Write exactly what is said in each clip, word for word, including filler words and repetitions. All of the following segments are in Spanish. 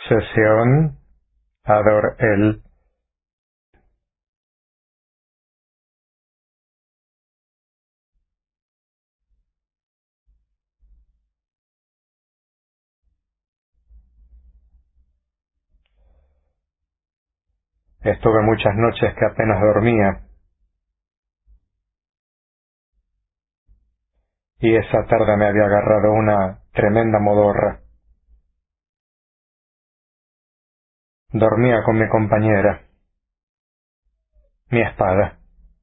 Sesión Ador-El. Estuve muchas noches que apenas dormía, y esa tarde me había agarrado una tremenda modorra. Dormía con mi compañera, mi espada.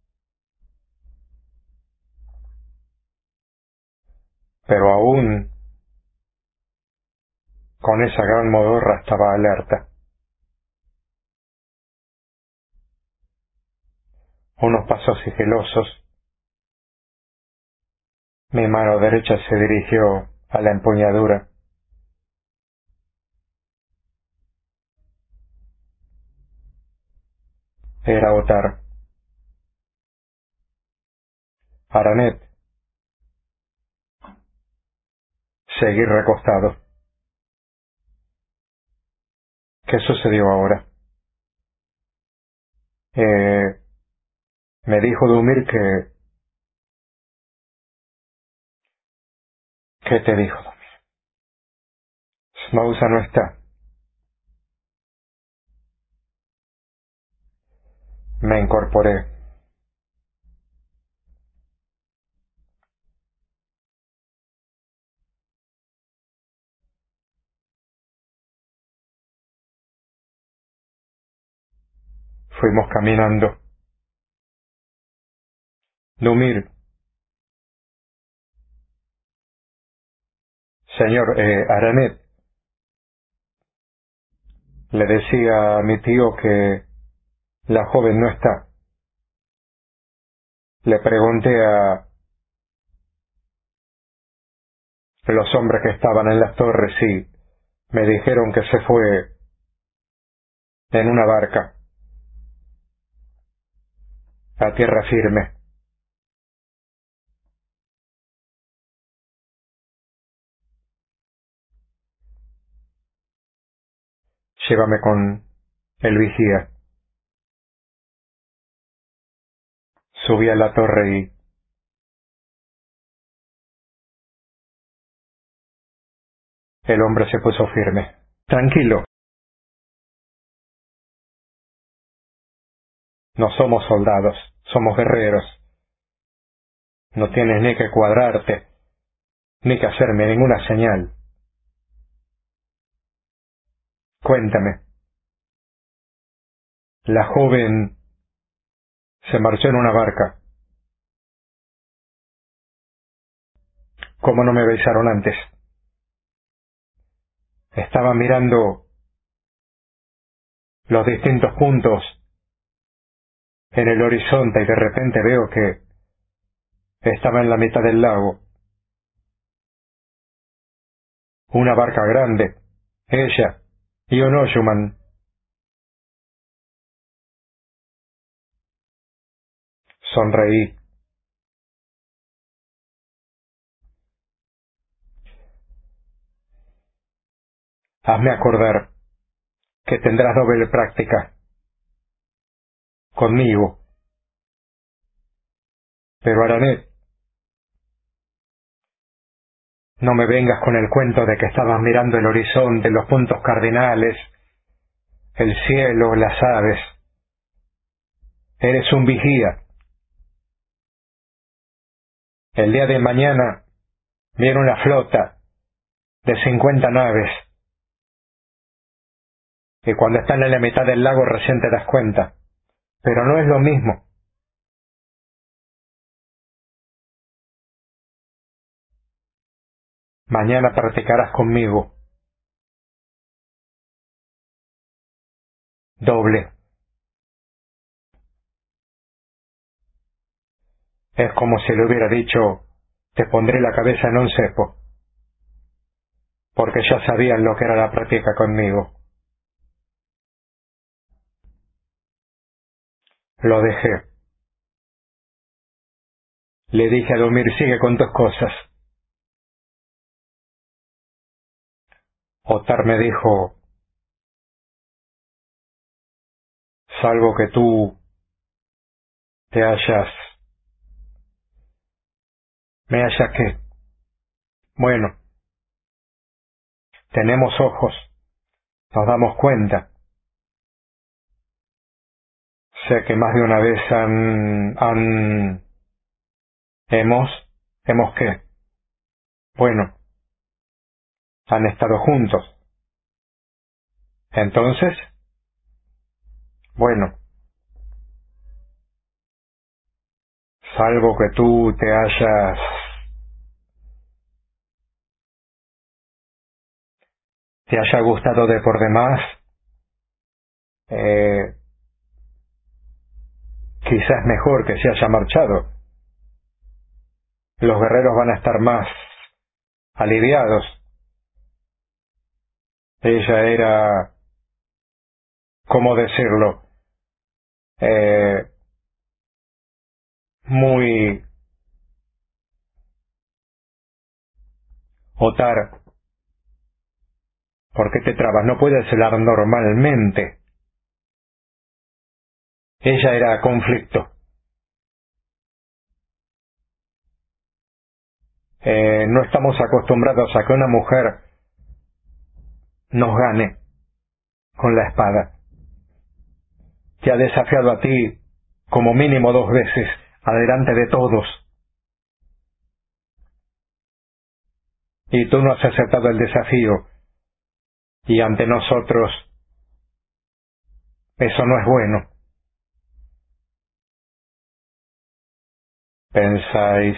Pero aún con esa gran modorra estaba alerta. Unos pasos sigilosos. Mi mano derecha se dirigió a la empuñadura. Era Ottar. Aranet. Seguí recostado. ¿Qué sucedió ahora? Eh, me dijo Dumir que... ¿Qué te dijo Dumir? Smausa no está. Me incorporé. Fuimos caminando. Dumir. Señor, eh, Aranet. Le decía a mi tío que la joven no está. Le pregunté a los hombres que estaban en las torres y me dijeron que se fue en una barca a tierra firme. Llévame con el vigía. Subí a la torre y el hombre se puso firme. Tranquilo. No somos soldados, somos guerreros. No tienes ni que cuadrarte, ni que hacerme ninguna señal. Cuéntame. La joven se marchó en una barca. ¿Cómo no me avisaron antes? Estaba mirando los distintos puntos en el horizonte y de repente veo que estaba en la mitad del lago. Una barca grande, ella y un Ojuman. Sonreí. Hazme acordar que tendrás doble práctica conmigo. Pero Aranet, no me vengas con el cuento de que estabas mirando el horizonte, los puntos cardinales, el cielo, las aves. Eres un vigía. El día de mañana viene una flota de cincuenta naves. Y cuando están en la mitad del lago recién te das cuenta. Pero no es lo mismo. Mañana practicarás conmigo. Doble. Es como si le hubiera dicho, te pondré la cabeza en un cepo. Porque ya sabían lo que era la práctica conmigo. Lo dejé. Le dije a Dumir, sigue con tus cosas. Ottar me dijo, salvo que tú te hayas... ¿Me haya qué? Bueno, tenemos ojos, nos damos cuenta. Sé que más de una vez han... han... hemos... ¿hemos qué? Bueno, han estado juntos. Entonces, bueno, salvo que tú te hayas... te haya gustado de por demás, eh, quizás mejor que se haya marchado. Los guerreros van a estar más aliviados. Ella era, ¿cómo decirlo? Eh, muy... Otar, ¿por qué te trabas? No puedes hablar normalmente. Ella era conflicto. Eh, no estamos acostumbrados a que una mujer nos gane con la espada. Te ha desafiado a ti como mínimo dos veces, adelante de todos. Y tú no has aceptado el desafío. Y ante nosotros, eso no es bueno. ¿Pensáis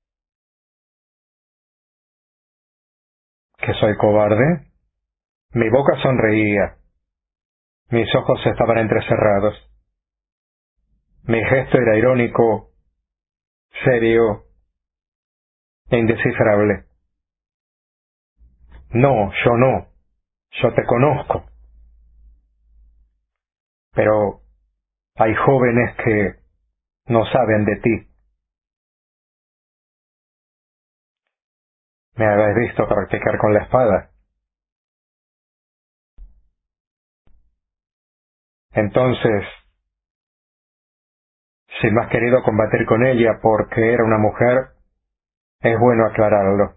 que soy cobarde? Mi boca sonreía. Mis ojos estaban entrecerrados. Mi gesto era irónico, serio e indescifrable. No, yo no. Yo te conozco. Pero hay jóvenes que no saben de ti. Me habéis visto practicar con la espada. Entonces, si me has querido combatir con ella porque era una mujer, es bueno aclararlo.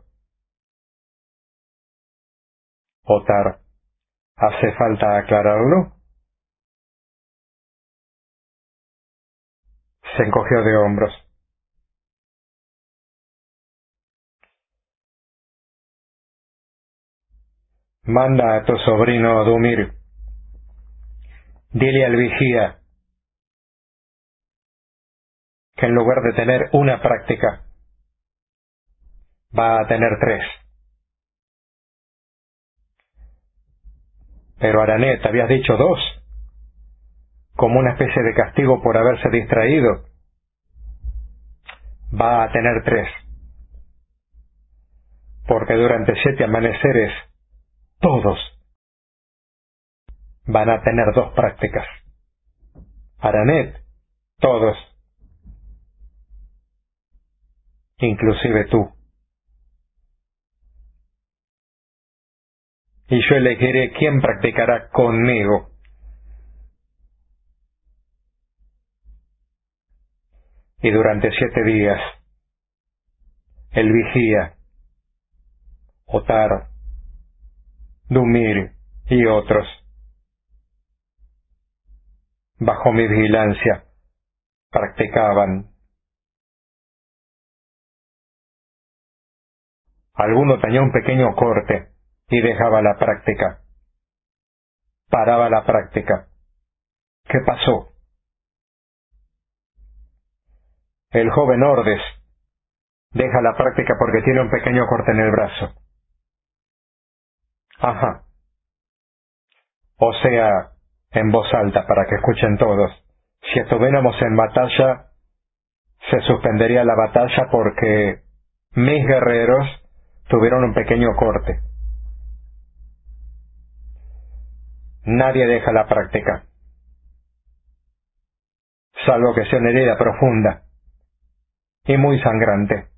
Otar, ¿hace falta aclararlo? Se encogió de hombros. Manda a tu sobrino Dumir. Dile al vigía que en lugar de tener una práctica, va a tener tres. Pero Aranet, habías dicho dos, como una especie de castigo por haberse distraído. Va a tener tres. Porque durante siete amaneceres, todos van a tener dos prácticas. Aranet, todos, inclusive tú. Y yo elegiré quién practicará conmigo. Y durante siete días, el vigía, Otar, Dumir y otros, bajo mi vigilancia, practicaban. Alguno tenía un pequeño corte y dejaba la práctica. Paraba la práctica. ¿Qué pasó? El joven Ordes deja la práctica porque tiene un pequeño corte en el brazo. Ajá. O sea, en voz alta para que escuchen todos. Si estuviéramos en batalla, se suspendería la batalla porque mis guerreros tuvieron un pequeño corte. Nadie deja la práctica, salvo que sea una herida profunda y muy sangrante.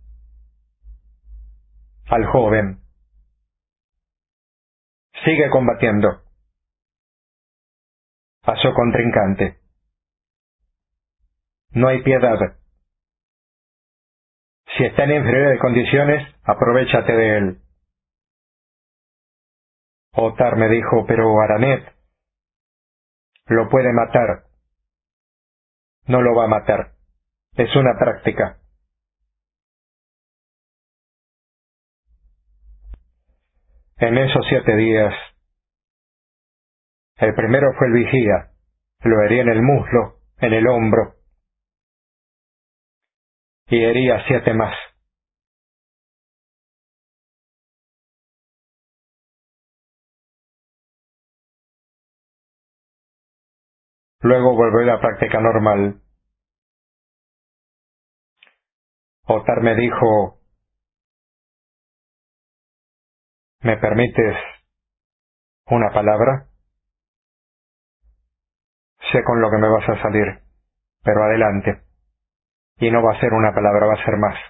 Al joven, sigue combatiendo. a su contrincante. No hay piedad. Si está en inferior de condiciones, aprovéchate de él. Ottar me dijo, pero Aranet lo puede matar. No lo va a matar. Es una práctica. En esos siete días, el primero fue el vigía. Lo herí en el muslo, en el hombro, y herí a siete más. Luego volvió a la práctica normal. Ottar me dijo, ¿me permites una palabra? Sé con lo que me vas a salir, pero adelante. Y no va a ser una palabra, va a ser más.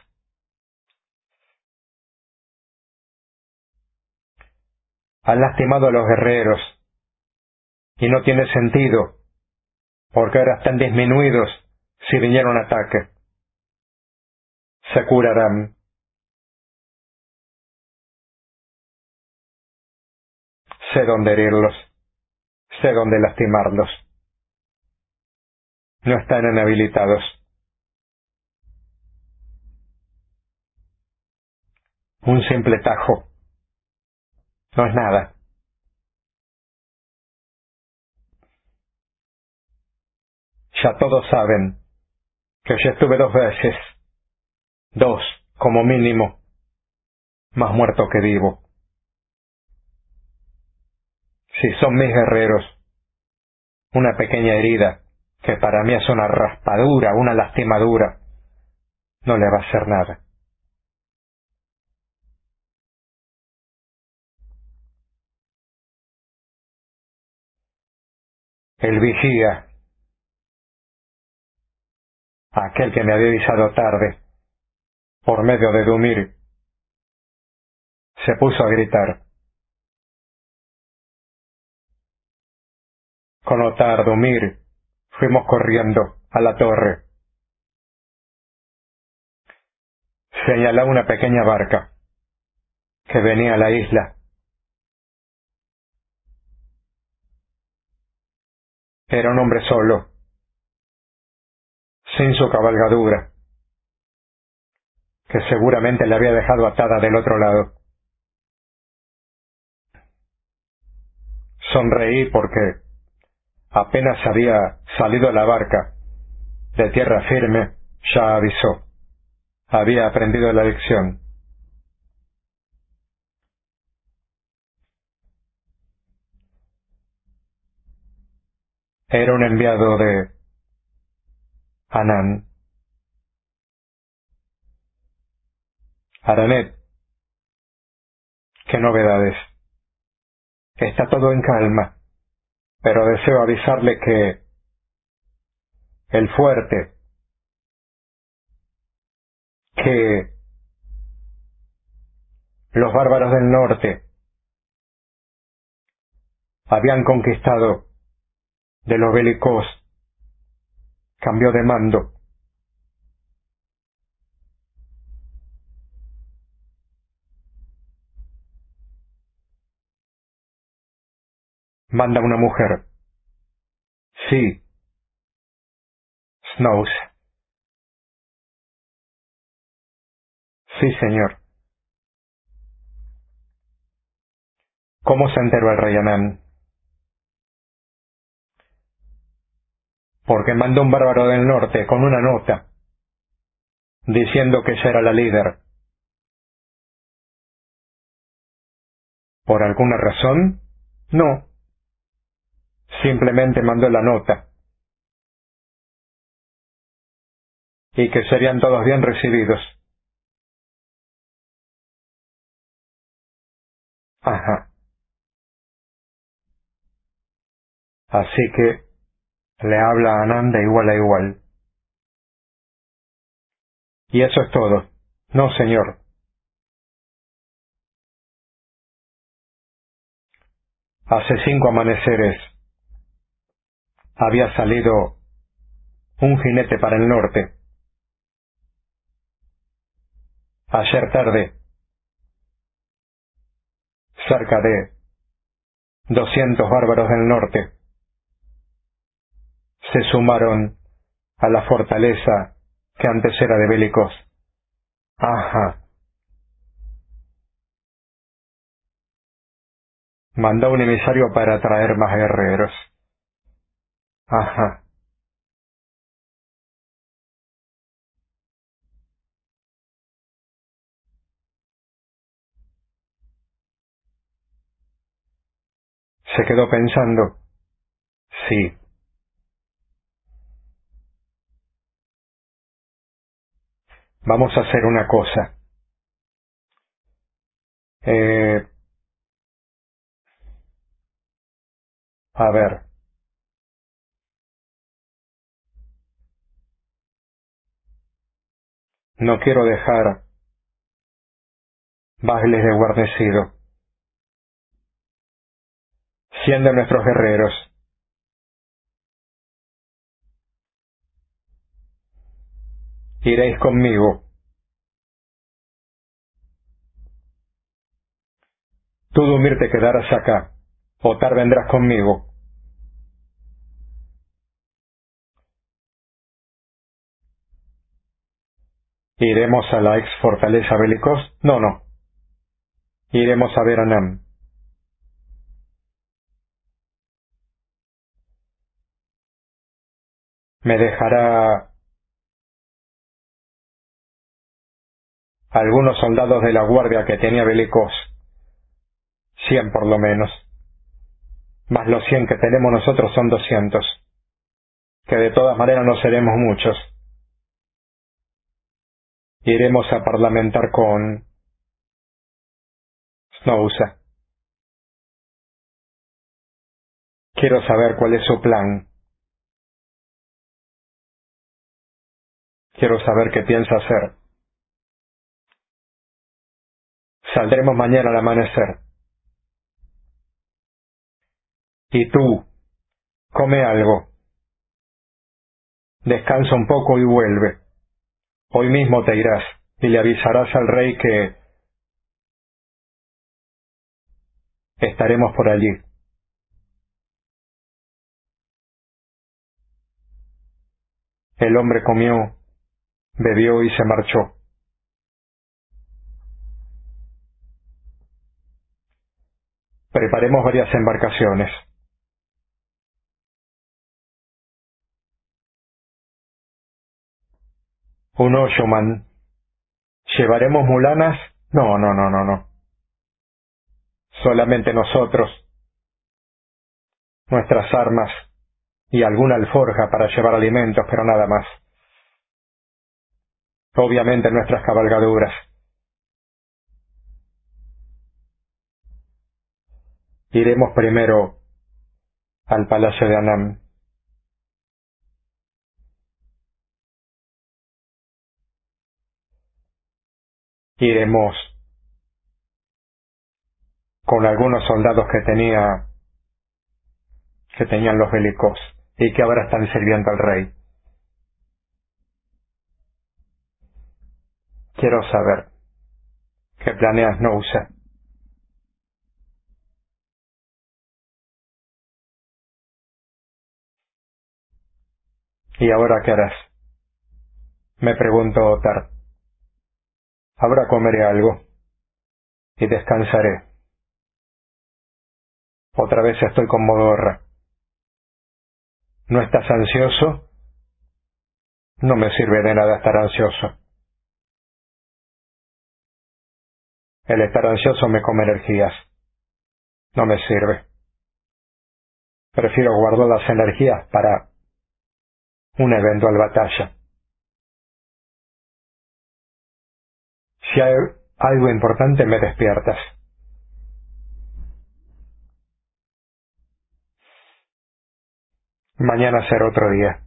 Han lastimado a los guerreros, y no tiene sentido, porque ahora están disminuidos si viniera un ataque. Se curarán. Sé dónde herirlos, sé dónde lastimarlos. No están inhabilitados. Un simple tajo. No es nada. Ya todos saben que yo estuve dos veces, dos como mínimo, más muerto que vivo. Si son mis guerreros, una pequeña herida, que para mí es una raspadura, una lastimadura, no le va a hacer nada. El vigía, aquel que me había avisado tarde, por medio de Dumir, se puso a gritar. Con Ottar, Dumir, fuimos corriendo a la torre. Señalaba una pequeña barca que venía a la isla. Era un hombre solo, sin su cabalgadura, que seguramente le había dejado atada del otro lado. Sonreí porque apenas había salido la barca de tierra firme, ya avisó. Había aprendido la lección. Era un enviado de Anán. Aranet, qué novedades. Está todo en calma, pero deseo avisarle que el fuerte, que los bárbaros del norte habían conquistado de los bélicos, cambió de mando. Manda una mujer. Sí, Snows. Sí, señor. ¿Cómo se enteró el rey Anán? Porque mandó un bárbaro del norte con una nota, diciendo que ella era la líder. ¿Por alguna razón? No. Simplemente mandó la nota. Y que serían todos bien recibidos. Ajá. Así que le habla a Anán de igual a igual. Y eso es todo. No, señor. Hace cinco amaneceres había salido un jinete para el norte. Ayer tarde, cerca de doscientos bárbaros del norte se sumaron a la fortaleza que antes era de Bélicos. Ajá. Mandó un emisario para traer más guerreros. Ajá. Se quedó pensando. Sí. Vamos a hacer una cosa. Eh, a ver. No quiero dejar bailes de guarnecido. Cien de nuestros guerreros. Iréis conmigo. Tú, Dumir, te quedarás acá. Otar vendrás conmigo. ¿Iremos a la ex fortaleza Bélicos? No, no. Iremos a ver a Nam. Me dejará algunos soldados de la guardia que tenía Bélicos. Cien por lo menos. Más los cien que tenemos nosotros son doscientos. Que de todas maneras no seremos muchos. Iremos a parlamentar con Snousa. Quiero saber cuál es su plan. Quiero saber qué piensa hacer. Saldremos mañana al amanecer. Y tú, come algo. Descansa un poco y vuelve. Hoy mismo te irás y le avisarás al rey que estaremos por allí. El hombre comió, bebió y se marchó. Preparemos varias embarcaciones. Un Oshoman. ¿Llevaremos mulanas? No, no, no, no, no. Solamente nosotros, nuestras armas y alguna alforja para llevar alimentos, pero nada más. Obviamente nuestras cabalgaduras. Iremos primero al palacio de Anam. Iremos con algunos soldados que tenía, que tenían los Bélicos y que ahora están sirviendo al rey. Quiero saber qué planeas Snousa. ¿Y ahora qué harás? Me preguntó Otar. Ahora comeré algo y descansaré. Otra vez estoy con modorra. ¿No estás ansioso? No me sirve de nada estar ansioso. El estar ansioso me come energías. No me sirve. Prefiero guardar las energías para una eventual batalla. Si hay algo importante, me despiertas. Mañana será otro día.